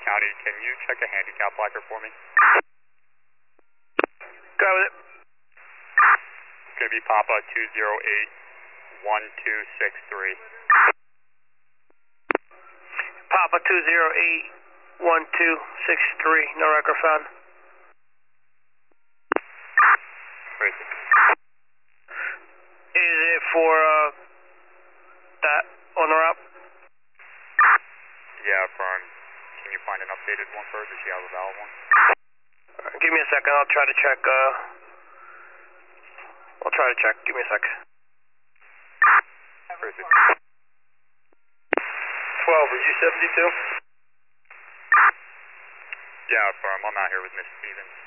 County, can you check a handicap placard for me? Go with it. It's going to be Papa 208-1263. Papa 208-1263, no record found. Is it for that on the route? Yeah, firm. Can you find an updated one for her? Does she have a valid one? Give me a second, I'll try to check. Give me a sec. 12, are you 72? Yeah, firm. I'm out here with Miss Stevens.